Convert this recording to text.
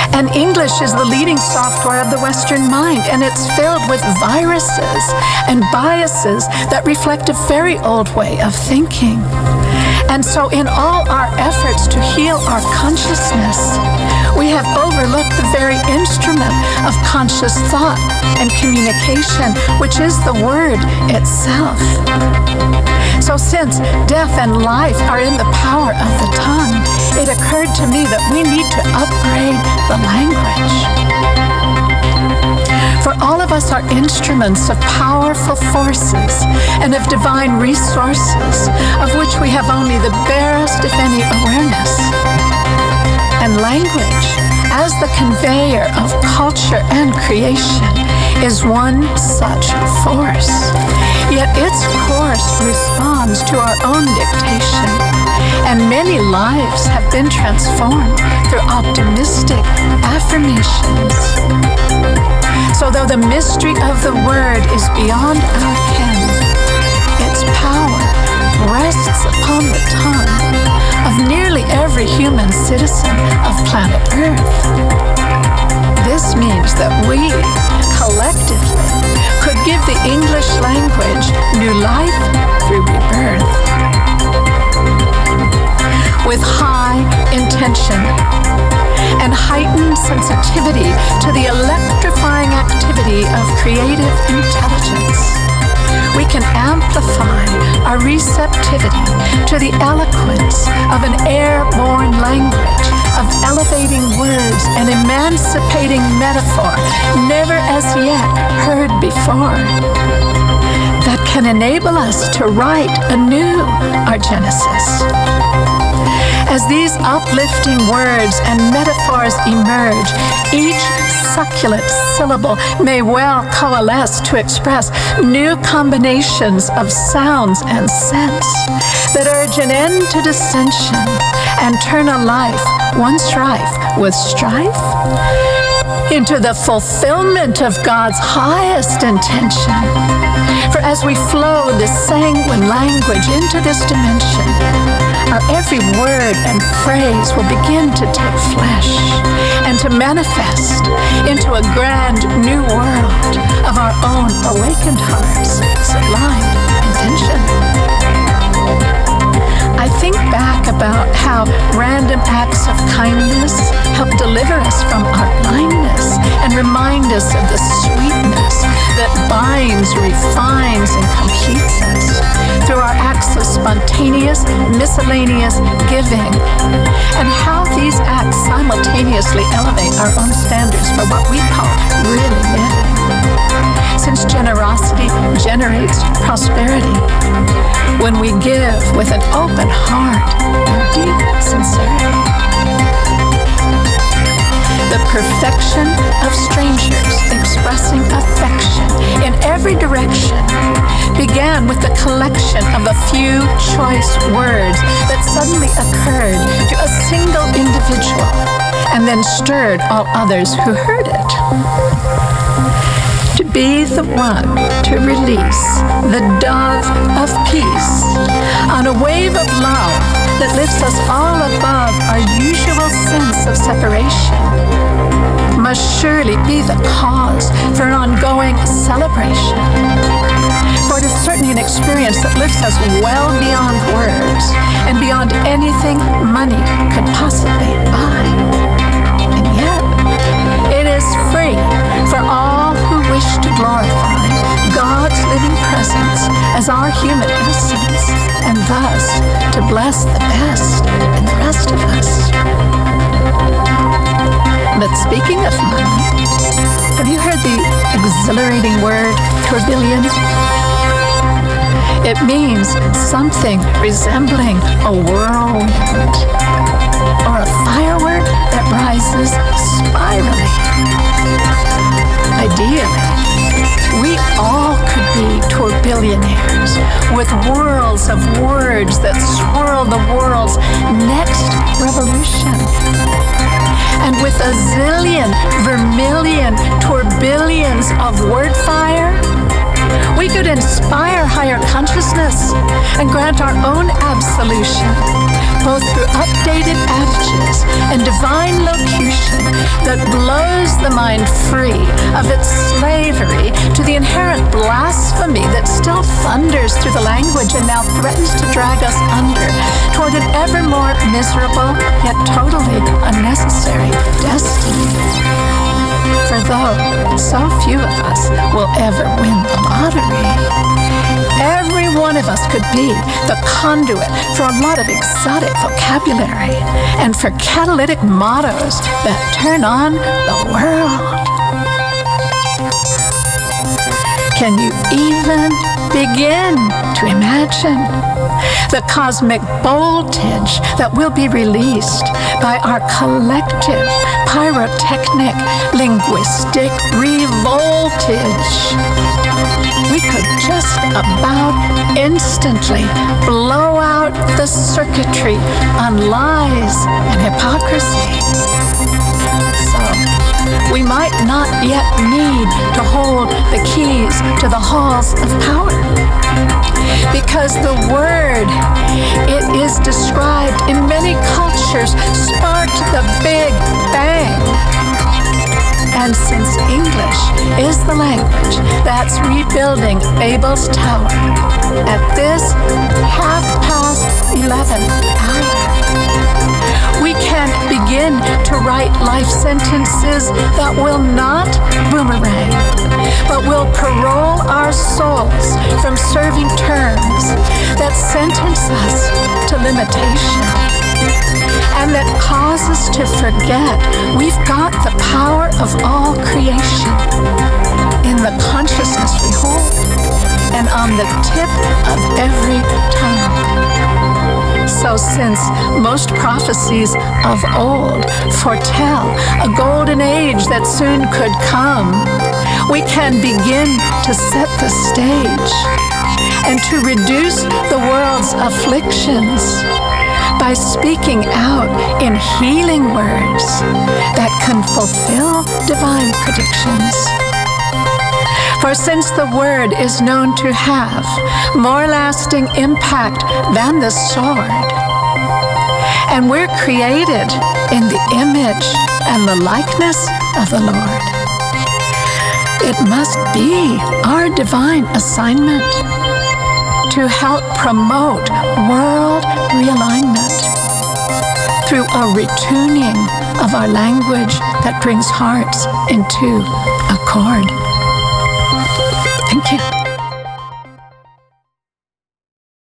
And English is the leading software of the Western mind, and it's filled with viruses and biases that reflect a very old way of thinking. And so in all our efforts to heal our consciousness, we have overlooked the very instrument of conscious thought and communication, which is the word itself. So since death and life are in the power of the tongue, it occurred to me that we need to upgrade the language. For all of us are instruments of powerful forces and of divine resources, of which we have only the barest, if any, awareness. And language, as the conveyor of culture and creation, is one such force. Yet its course responds to our own dictation, and many lives have been transformed through optimistic affirmations. So though the mystery of the word is beyond our ken, its power rests upon the tongue of nearly every human citizen of planet Earth. This means that we, collectively, could give the English language new life through rebirth. With high intention and heightened sensitivity to the electrifying activity of creative intelligence, we can amplify our receptivity to the eloquence of an airborne language of elevating words and emancipating metaphor never as yet heard before, that can enable us to write anew our Genesis. As these uplifting words and metaphors emerge, each succulent syllable may well coalesce to express new combinations of sounds and scents that urge an end to dissension and turn a life once rife with strife into the fulfillment of God's highest intention. For as we flow this sanguine language into this dimension, our every word and phrase will begin to take flesh and to manifest into a grand new world of our own awakened heart's sublime intention. I think back about how random acts of kindness help deliver us from our blindness and remind us of the sweetness that binds, refines, and completes us through our acts of spontaneous, miscellaneous giving, and how these acts simultaneously elevate our own standards for what we call really living. Since generosity generates prosperity, when we give with an open heart and deep sincerity. The perfection of strangers expressing affection in every direction began with the collection of a few choice words that suddenly occurred to a single individual and then stirred all others who heard it. To be the one to release the dove of peace on a wave of love that lifts us all above our usual sense of separation must surely be the cause for an ongoing celebration. For it is certainly an experience that lifts us well beyond words and beyond anything money could possibly buy. And yet, it is free for all who wish to glorify God's living presence as our human essence, and thus to bless the best in the rest of us. But speaking of money, have you heard the exhilarating word tourbillon? It means something resembling a whirlwind or a firework that rises spirally. Ideally, we all could be tourbillionaires with whirls of words that swirl the world's next revolution. And with a zillion vermilion tourbillons of word fire, We could inspire higher consciousness and grant our own absolution, both through updated adages and divine locution that blows the mind free of its slavery to the inherent blasphemy that still thunders through the language and now threatens to drag us under toward an ever more miserable yet totally unnecessary destiny. For though so few of us will ever win the lottery, every one of us could be the conduit for a lot of exotic vocabulary and for catalytic mottos that turn on the world. Can you even begin to imagine the cosmic voltage that will be released by our collective pyrotechnic linguistic revoltage? We could just about instantly blow out the circuitry on lies and hypocrisy. So, we might not yet need to hold the keys to the halls of power, because the word, it is described in many cultures, sparked the Big Bang. And since English is the language that's rebuilding Babel's tower at this 11:30 hour, we can begin to write life sentences that will not boomerang, but will parole our souls from serving terms that sentence us to limitation, and that cause us to forget we've got the power of all creation in the consciousness we hold and on the tip of every tongue. So since most prophecies of old foretell a golden age that soon could come, we can begin to set the stage and to reduce the world's afflictions by speaking out in healing words that can fulfill divine predictions. For since the word is known to have more lasting impact than the sword, and we're created in the image and the likeness of the Lord, it must be our divine assignment to help promote world realignment through a retuning of our language that brings hearts into accord.